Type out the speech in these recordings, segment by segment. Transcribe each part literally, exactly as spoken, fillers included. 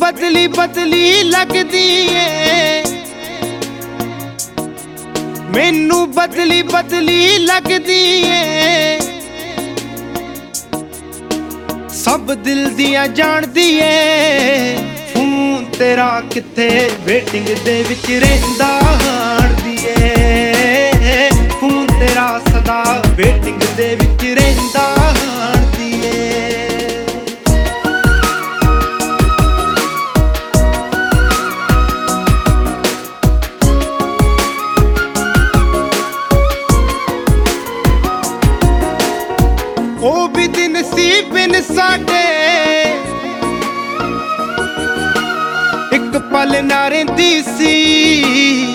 ਬਦਲੀ ਬਦਲੀ ਲੱਗਦੀ ਏ, ਮੈਨੂੰ ਬਦਲੀ ਬਦਲੀ ਲੱਗਦੀ ਏ। ਸਭ ਦਿਲ ਦੀਆਂ ਜਾਣਦੀ ਏ, ਫੋਨ ਤੇਰਾ ਕਿੱਥੇ ਵੇਟਿੰਗ ਦੇ ਵਿੱਚ ਰਹਿੰਦਾ ਹਾਣਦੀ ਏ। ਫੋਨ ਤੇਰਾ ਸਦਾ ਵੇਟਿੰਗ ਦੇ ਵਿੱਚ ਰਹਿੰਦਾ ਹਾਣਦੀ ਏ। ਉਹ ਵੀ ਦਿਨ ਸੀ ਬਿਨ ਸਾਡੇ, ਇੱਕ ਪਲ ਨਾ ਰਹਿੰਦੀ ਸੀ।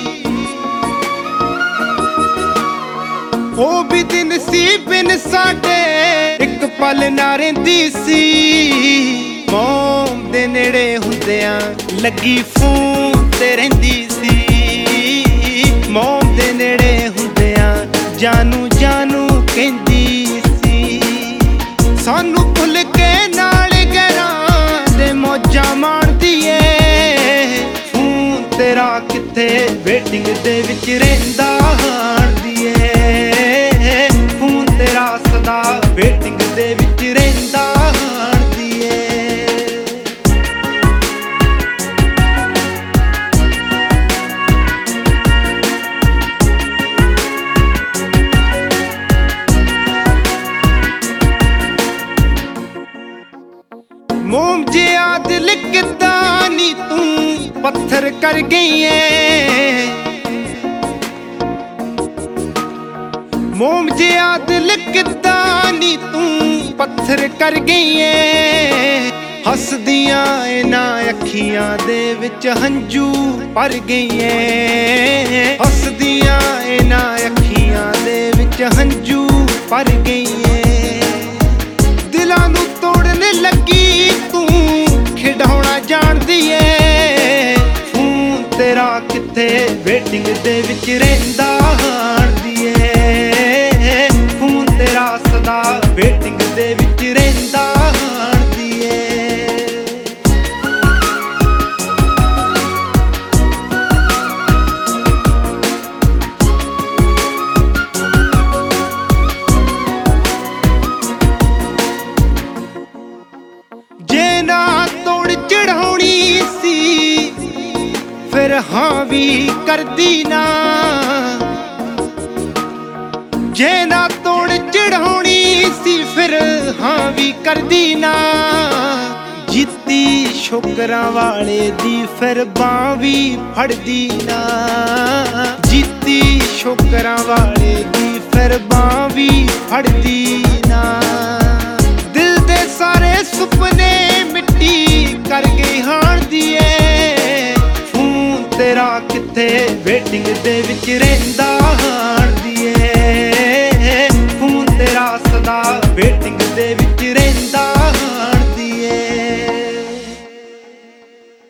ਉਹ ਵੀ ਦਿਨ ਸੀ ਬਿਨ ਸਾਡੇ, ਇੱਕ ਪਲ ਨਾ ਰਹਿੰਦੀ ਸੀ। ਮੌਮ ਦੇ ਨੇੜੇ ਹੁੰਦਿਆਂ ਲੱਗੀ ਫੋਨ ਤੇ ਰਹਿੰਦੀ ਸੀ। ਮੌਮ ਦੇ ਨੇੜੇ ਹੁੰਦਿਆਂ ਜਾਨੂ ਜਾਨੂ ਕਹਿੰਦੀ ਸੀ। ਸਾਨੂੰ ਭੁੱਲ ਕੇ ਨਾਲ ਗਰਾਂ ਦੇ ਮੌਜਾਂ ਮਾਣਦੀ ਏ। ਫੋਨ ਤੇਰਾ ਕਿੱਥੇ ਵੇਟਿੰਗ ਦੇ ਵਿੱਚ ਰਹਿੰਦਾ ਹਾਣਦੀ ਏ। ਫੋਨ ਤੇਰਾ ਸਦਾ ਵੇਟਿੰਗ ਦੇ ਵਿੱਚ ਰਹਿੰਦਾ ਹਾਣਦੀ ਏ। ਮੋਮ ਜਿਹਾ ਦਿਲ ਕਿੱਦਾਂ ਨੀ ਤੂੰ ਪੱਥਰ ਕਰ ਗਈ ਏ। ਮੋਮ ਜਿਹਾ ਦਿਲ ਕਿੱਦਾਂ ਨੀ ਤੂੰ ਪੱਥਰ ਕਰ ਗਈ ਏ। ਹੱਸਦੀਆਂ ਇਹਨਾਂ ਅੱਖੀਆਂ ਦੇ ਵਿੱਚ ਹੰਝੂ ਭਰ ਗਈ ਏ। ਹੱਸਦੀਆਂ ਇਹਨਾਂ ਅੱਖੀਆਂ ਦੇ ਵਿੱਚ ਹੰਝੂ ਭਰ ਗਈ ਏ। ਦਿਲਾਂ ਨੂੰ ਤੋੜਨ ਲੱਗੀ ਤੂੰ ਖਿਡਾਉਣਾ ਜਾਣਦੀ ਏ। ਫੋਨ ਤੇਰਾ ਕਿੱਥੇ ਵੇਟਿੰਗ ਦੇ ਵਿੱਚ ਰਹਿੰਦਾ ਹਾਣਦੀ ਏ। ਫੋਨ ਤੇਰਾ ਸਦਾ ਵੇਟਿੰਗ ਦੇ ਵਿੱਚ ਰਹਿੰਦਾ ਹਾਣਦੀ ਏ। ਜੇ ਨਾ ਤੋੜ ਚੜਾਉਣੀ ਸੀ ਫਿਰ ਹਾਂ ਵੀ ਕਰਦੀ ਨਾ। ਜੇ ਨਾ ਤੋੜ ਚੜਾਉਣੀ ਸੀ ਫਿਰ ਹਾਂ ਵੀ ਕਰਦੀ ਨਾ। ਜਿੱਤੀ ਸ਼ੁਕਰਾਂ ਵਾਲੇ ਦੀ ਫਿਰ ਬਾਂਹ ਵੀ ਫੜਦੀ ਨਾ। ਜਿੱਤੀ ਸ਼ੁਕਰਾਂ ਵਾਲੇ ਦੀ ਫਿਰ ਬਾਂਹ ਵੀ ਫੜਦੀ ਨਾ। ਦਿਲ ਦੇ ਸਾਰੇ ਸੁਪਨੇ ਮਿੱਟੀ ਕਰ ਗਈ ਹਾਣਦੀ ਏ। ਫੋਨ ਤੇਰਾ ਕਿੱਥੇ ਵੇਟਿੰਗ ਦੇ ਵਿੱਚ ਰਹਿੰਦਾ